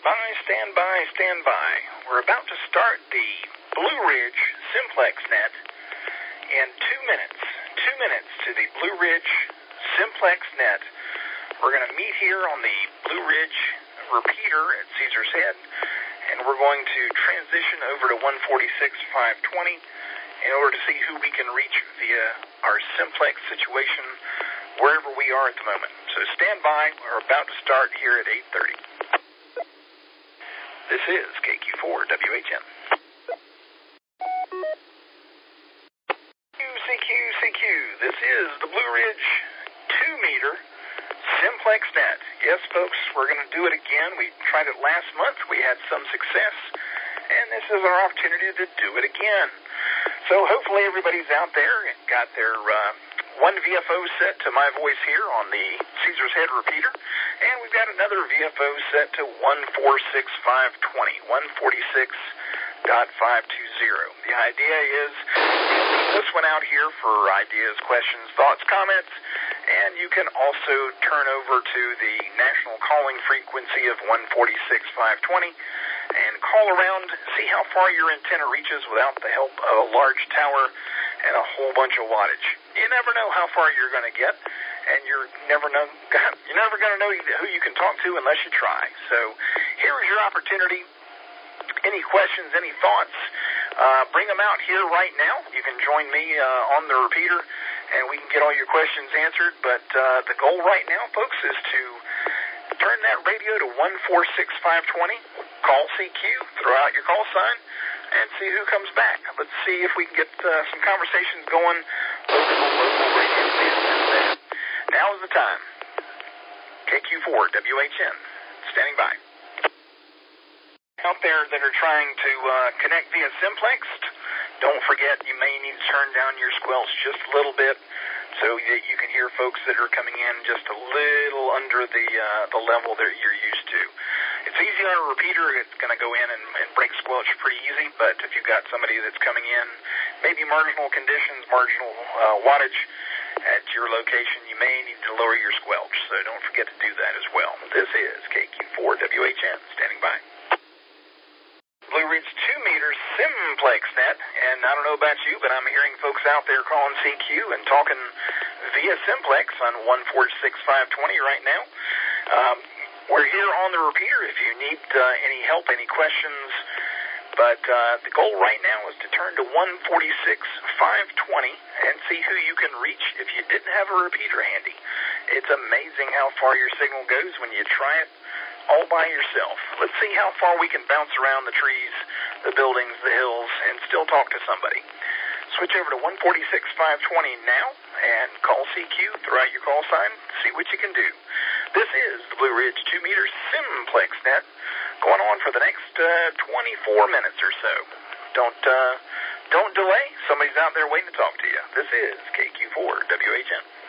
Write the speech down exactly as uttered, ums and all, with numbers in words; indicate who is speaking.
Speaker 1: by, stand by, stand by. We're about to start the Blue Ridge Simplex Net in two minutes. Two minutes to the Blue Ridge Simplex Net. We're going to meet here on the Blue Ridge repeater at Caesar's Head, and we're going to transition over to one forty-six five twenty in order to see who we can reach via our simplex situation wherever we are at the moment. So stand by. We're about to start here at eight thirty. This is K Q four W H N. C Q, C Q, this is the Blue Ridge two meter Simplex Net. Yes, folks, we're going to do it again. We tried it last month. We had some success, and this is our opportunity to do it again. So hopefully everybody's out there and got their uh, one V F O set to my voice here on the Caesar's Head repeater, and we've got another V F O set to one forty-six five twenty, one forty-six point five two zero. The idea is this one out here for ideas, questions, thoughts, comments, and you can also turn over to the national calling frequency of one forty-six five twenty and call around, see how far your antenna reaches without the help of a large tower and a whole bunch of wattage. You never know how far you're going to get, and you're never know you're never going to know who you can talk to unless you try. So here is your opportunity. Any questions, any thoughts, uh, bring them out here right now. You can join me uh, on the repeater, and we can get all your questions answered. But uh, the goal right now, folks, is to turn that radio to one forty-six five twenty, call C Q, throw out your call sign, and see who comes back. Let's see if we can get uh, some conversations going over the local radio station. Now is the time. K Q four W H N, standing by. Out there that are trying to uh, connect via simplex, don't forget you may need to turn down your squelch just a little bit so that you can hear folks that are coming in just a little under the uh, the level that you're used to. It's easy on a repeater. It's going to go in and, and break squelch pretty easy, but if you've got somebody that's coming in, maybe marginal conditions, marginal uh, wattage at your location, you may need to lower your squelch, so don't forget to do that as well. This is K Q four W H N, standing by. Blue Ridge two meter Simplex Net, and I don't know about you, but I'm hearing folks out there calling C Q and talking via simplex on one forty-six five twenty right now. Um, we're here on the repeater if you need uh, any help, any questions, but uh, the goal right now is to turn to one forty-six five twenty and see who you can reach if you didn't have a repeater handy. It's amazing how far your signal goes when you try it all by yourself. Let's see how far we can bounce around the trees, the buildings, the hills, and still talk to somebody. Switch over to one forty-six five twenty now and call C Q, throw out your call sign, see what you can do. This is the Blue Ridge two meter Simplex Net going on for the next uh, twenty-four minutes or so. Don't, uh, don't delay. Somebody's out there waiting to talk to you. This is K Q four W H N.